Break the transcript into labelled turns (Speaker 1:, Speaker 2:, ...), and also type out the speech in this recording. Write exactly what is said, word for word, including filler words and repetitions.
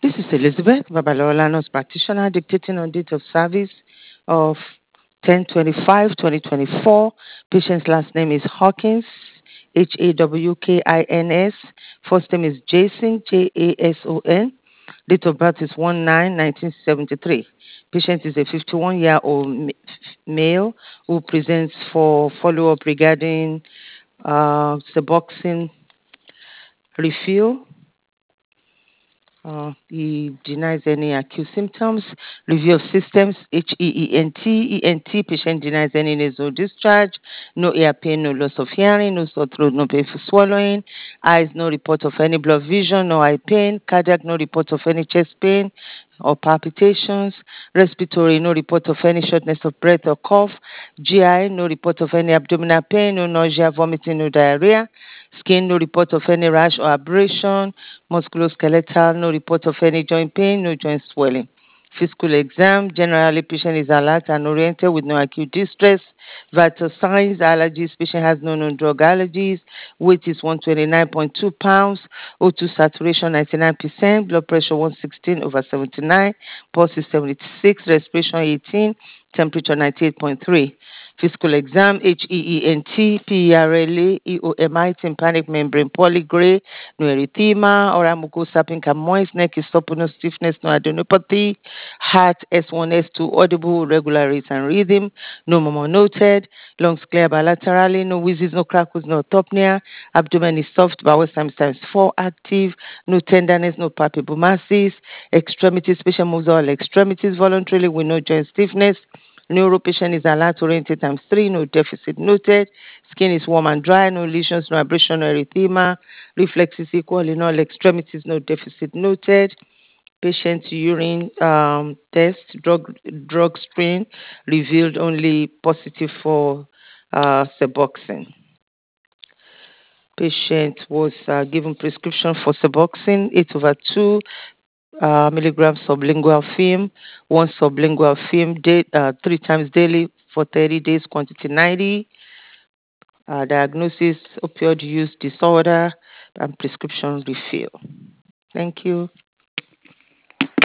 Speaker 1: This is Elizabeth Babalola, nurse practitioner, dictating on date of service of ten twenty-five twenty twenty-four. Patient's last name is Hawkins, H A W K I N S. First name is Jason, J A S O N. Date of birth is one nine nineteen seventy-three. Patient is a fifty-one year old male who presents for follow up regarding uh, Suboxone refill. Uh, he denies any acute symptoms. Review of systems, H E E N T. E N T, patient denies any nasal discharge. No ear pain, no loss of hearing, no sore throat, no painful swallowing. Eyes, no report of any blood vision, no eye pain. Cardiac, no report of any chest pain or palpitations. Respiratory, no report of any shortness of breath or cough. G I, no report of any abdominal pain, no nausea, vomiting, no diarrhea. Skin, no report of any rash or abrasion. Musculoskeletal, no report of any joint pain, no joint swelling. Physical exam, generally patient is alert and oriented with no acute distress. Vital signs, allergies, patient has no known drug allergies. Weight is one hundred twenty-nine point two pounds. O two saturation ninety-nine percent. Blood pressure one sixteen over seventy-nine. Pulse is seventy-six. Respiration eighteen. Temperature ninety-eight point three. Physical exam, H E E N T, P E R L A, E O M I, tympanic membrane polygray, no erythema, oral mucosa pink and moist, neck is supple, no stiffness, no adenopathy, heart S one, S two, audible, regular rate and rhythm, no murmur noted, lungs clear bilaterally, no wheezes, no crackles, no autopnea, abdomen is soft, bowel times times four, active, no tenderness, no palpable masses, extremities, patient moves all extremities voluntarily with no joint stiffness. Neuro patient is alert oriented times three, no deficit noted. Skin is warm and dry, no lesions, no abrasion, no erythema. Reflex is equal in all extremities, no deficit noted. Patient urine um, test, drug drug screen revealed only positive for uh, Suboxone. Patient was uh, given prescription for Suboxone, eight over two uh, milligram sublingual film, one sublingual film day, uh, three times daily for thirty days, quantity ninety. Uh, diagnosis opioid use disorder and prescription refill. Thank you.